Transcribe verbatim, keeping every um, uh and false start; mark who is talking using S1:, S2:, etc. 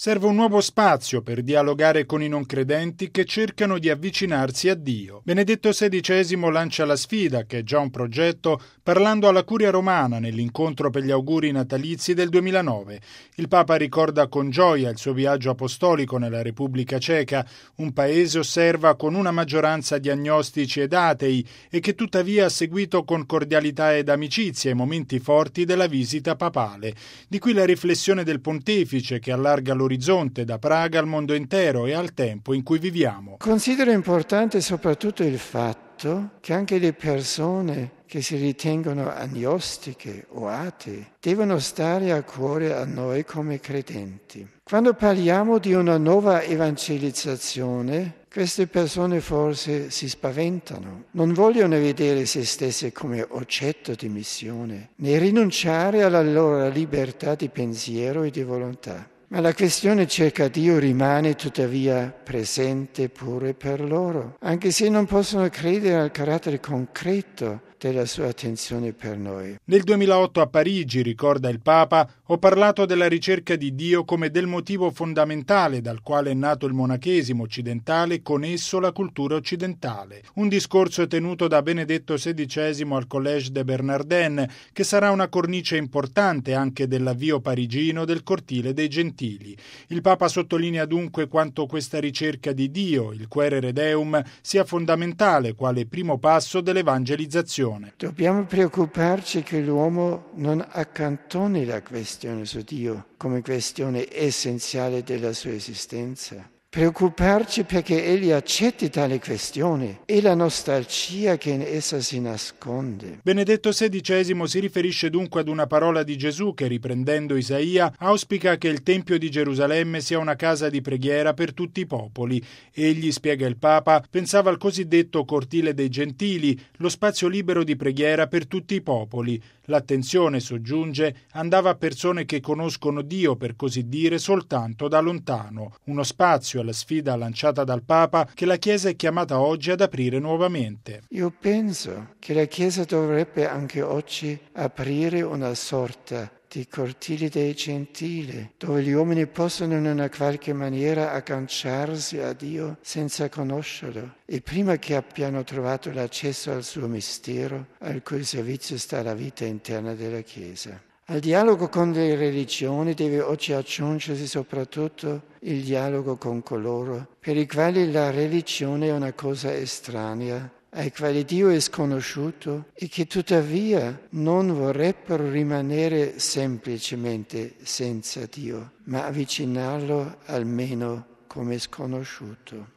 S1: Serve un nuovo spazio per dialogare con i non credenti che cercano di avvicinarsi a Dio. Benedetto sedicesimo lancia la sfida, che è già un progetto, parlando alla Curia Romana nell'incontro per gli auguri natalizi del duemilanove. Il Papa ricorda con gioia il suo viaggio apostolico nella Repubblica Ceca, un paese, osserva, con una maggioranza di agnostici ed atei e che tuttavia ha seguito con cordialità ed amicizia i momenti forti della visita papale. Di qui la riflessione del pontefice che allarga l'orizzonte da Praga al mondo intero e al tempo in cui viviamo.
S2: Considero importante soprattutto il fatto che anche le persone che si ritengono agnostiche o atee devono stare a cuore a noi come credenti. Quando parliamo di una nuova evangelizzazione, queste persone forse si spaventano, non vogliono vedere se stesse come oggetto di missione, né rinunciare alla loro libertà di pensiero e di volontà. Ma la questione cerca Dio rimane tuttavia presente pure per loro, anche se non possono credere al carattere concreto della sua attenzione per noi.
S1: Nel duemilaotto a Parigi, ricorda il Papa, ho parlato della ricerca di Dio come del motivo fondamentale dal quale è nato il monachesimo occidentale e con esso la cultura occidentale. Un discorso tenuto da Benedetto sedicesimo al Collège de Bernardin, che sarà una cornice importante anche dell'avvio parigino del Cortile dei Gentili. Il Papa sottolinea dunque quanto questa ricerca di Dio, il Quaerere Deum, sia fondamentale quale primo passo dell'evangelizzazione.
S2: Dobbiamo preoccuparci che l'uomo non accantoni la questione su Dio come questione essenziale della sua esistenza. Preoccuparci perché egli accetti tale questione e la nostalgia che in essa si nasconde.
S1: Benedetto sedicesimo si riferisce dunque ad una parola di Gesù che, riprendendo Isaia, auspica che il Tempio di Gerusalemme sia una casa di preghiera per tutti i popoli. Egli, spiega il Papa, pensava al cosiddetto Cortile dei Gentili, lo spazio libero di preghiera per tutti i popoli. L'attenzione, soggiunge, andava a persone che conoscono Dio, per così dire, soltanto da lontano. Uno spazio alla sfida lanciata dal Papa che la Chiesa è chiamata oggi ad aprire nuovamente.
S2: Io penso che la Chiesa dovrebbe anche oggi aprire una sorta di cortili dei gentili, dove gli uomini possono in una qualche maniera agganciarsi a Dio senza conoscerlo e prima che abbiano trovato l'accesso al suo mistero, al cui servizio sta la vita interna della Chiesa. Al dialogo con le religioni deve oggi aggiungersi soprattutto il dialogo con coloro per i quali la religione è una cosa estranea, ai quali Dio è sconosciuto e che tuttavia non vorrebbero rimanere semplicemente senza Dio, ma avvicinarlo almeno come sconosciuto.